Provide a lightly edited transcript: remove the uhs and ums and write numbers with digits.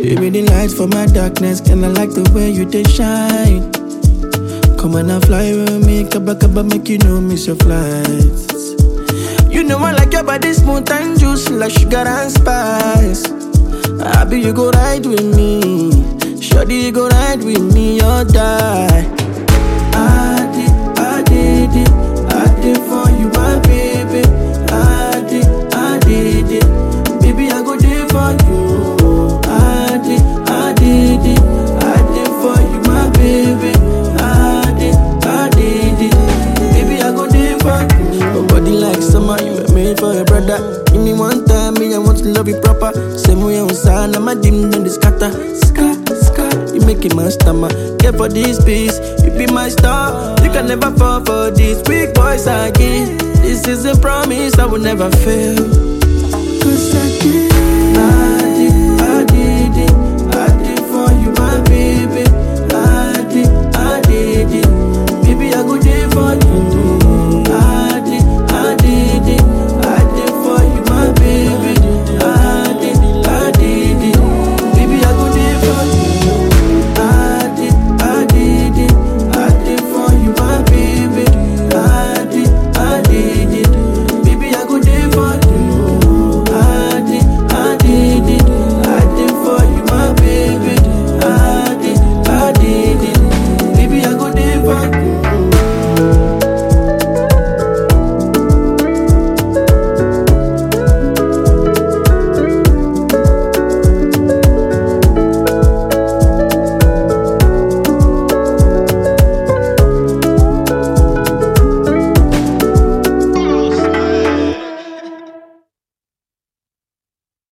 Give me the light for my darkness, and I like the way you they shine. Come on and fly with me, kaba make you know miss your flights. You know I like your body smooth and juicy like sugar and spice. Happy you go ride with me, shorty you go ride with me or die. I did for you my baby. I did it, baby I go there for you. I did for you my baby. I did it, baby I go there for you. Your body like summer, you were made for a brother. Give me one time, me I want to love you proper. Same way on sign, I'm a dim then the scatter. You make it my stomach. Care for this piece, you be my star. You can never fall for this weak boys again. This is a promise I will never fail. 'Cause I did.